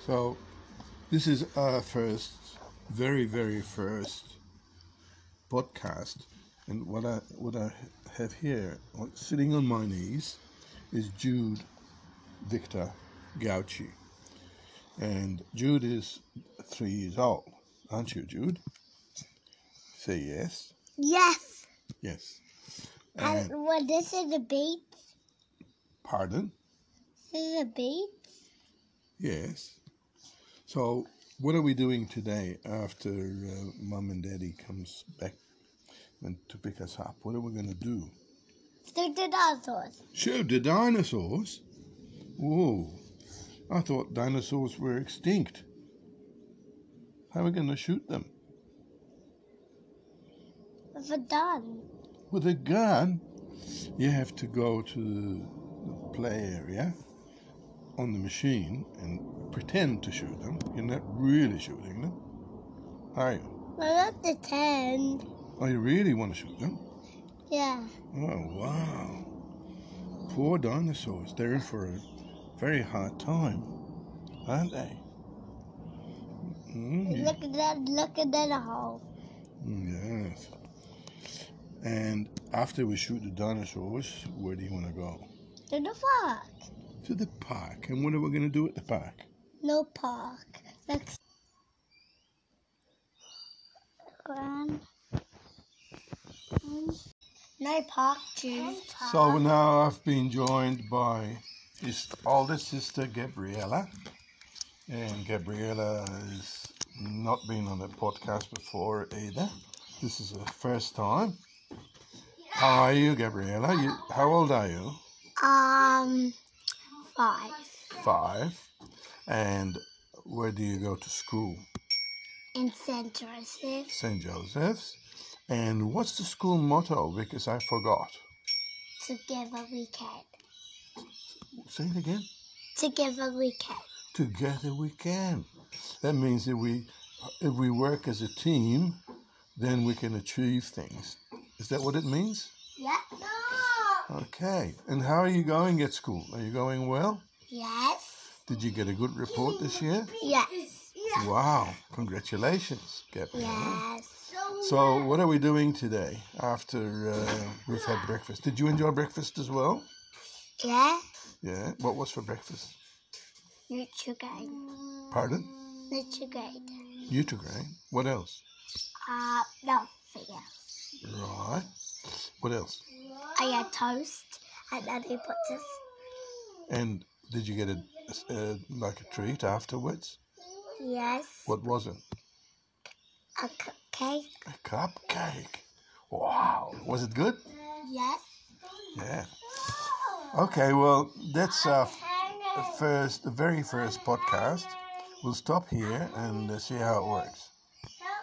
So this is our very first podcast, and what I have here, sitting on my knees, is Jude Victor Gauchi, and Jude is 3 years old, aren't you, Jude? Say yes. Yes. Yes. And what this is a beat? Pardon? This is a beat? Yes. So, what are we doing today after Mum and Daddy comes back and to pick us up? What are we going to do? Shoot the dinosaurs. Shoot the dinosaurs? Whoa. I thought dinosaurs were extinct. How are we going to shoot them? With a gun. With a gun? You have to go to the play area on the machine and pretend to shoot them. You're not really shooting them, are you? Well, not the 10. Oh, you really want to shoot them? Yeah. Oh, wow. Poor dinosaurs. They're in for a very hard time, aren't they? Look at that hole. Yes. And after we shoot the dinosaurs, where do you want to go? To the park. To the park. And what are we going to do at the park? No park. Let's no park, Jude. So now I've been joined by his older sister, Gabriella. And Gabriella has not been on a podcast before either. This is her first time. How are you, Gabriella? How old are you? 5. 5. And where do you go to school? In St. Joseph. St. Joseph's. And what's the school motto? Because I forgot. Together we can. Say it again. Together we can. Together we can. That means if we work as a team, then we can achieve things. Is that what it means? Yeah. Okay. And how are you going at school? Are you going well? Yes. Did you get a good report this year? Yes. Wow. Congratulations, Gabriella. Yes. So what are we doing today after we've had breakfast? Did you enjoy breakfast as well? Yeah. Yeah. What was for breakfast? Nutri-Grain. Pardon? Nutri-Grain. Nutri-Grain. What else? Nothing else. Right. What else? I had toast and then he put this. And did you get a treat afterwards? Yes. What was it? A cupcake. A cupcake. Wow. Was it good? Yes. Yeah. Okay, well, that's our very first podcast. We'll stop here and see how it works.